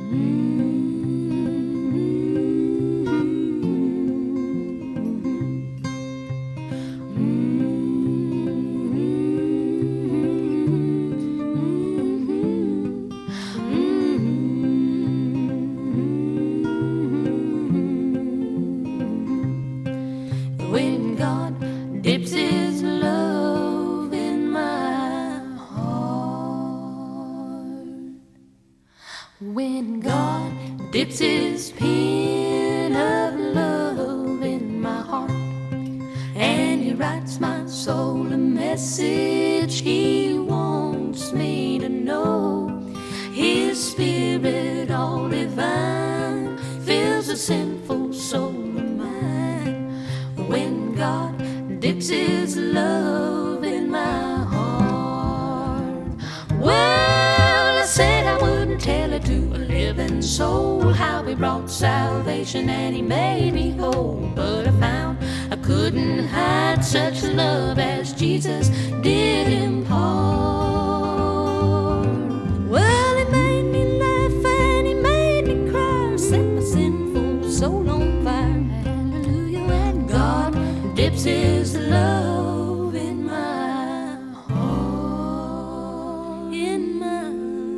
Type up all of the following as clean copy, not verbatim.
When God dips His love in my heart, when God dips His pen of love in my heart, and He writes my soul a message He wants me to know, His Spirit all divine fills a sinful soul of mine. When God dips His love in my heart, well, I said I wouldn't tell it to a living soul how He brought salvation and He made me whole, but I found I couldn't hide such love as Jesus did impart. Well, He made me laugh and He made me cry, set my sinful soul on fire. Dips His love in my heart, in my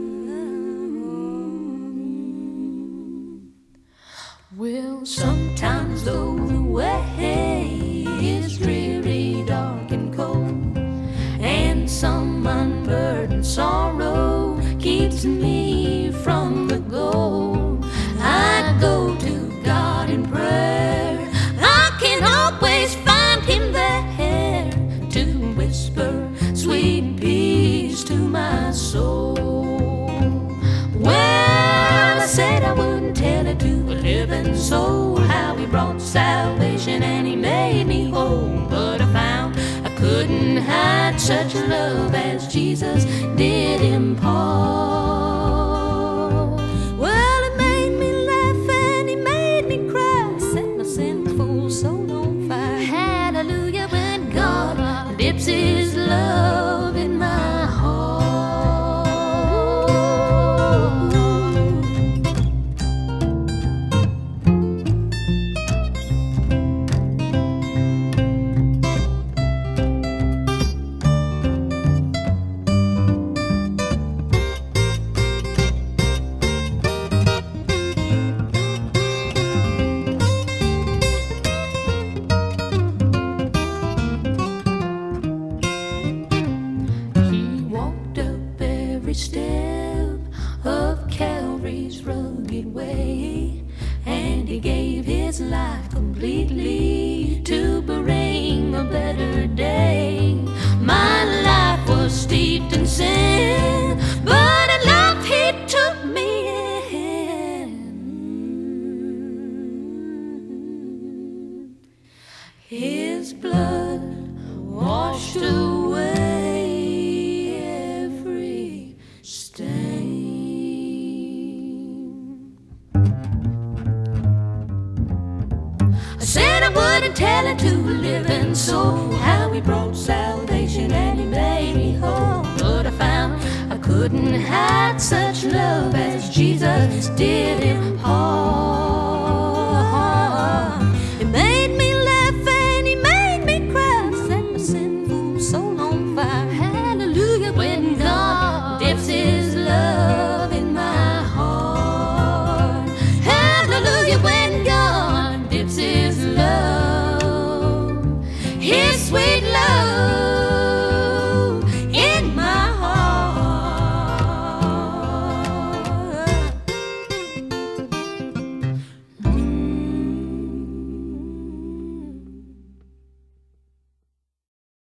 heart. Well, sometimes though the way is dreary, dark and cold, and some unburdened sorrow keeps me from the goal, I go to God in prayer. I can always find Him there to whisper sweet peace to my soul. Well, I said I wouldn't tell it to a living soul how He brought salvation and He made me whole, but I found I couldn't hide such love as Jesus did impart. Well, He made me laugh and He made me cry, set my sinful soul on fire. Hallelujah, when God dips His love in my heart. Step of Calvary's rugged way, and He gave His life completely to bring a better day. My life was steeped in sin, but at last He took me in. His blood washed away I said I wouldn't tell it to a living soul how He brought salvation and He made me whole, but I found I couldn't hide such love as Jesus did impart.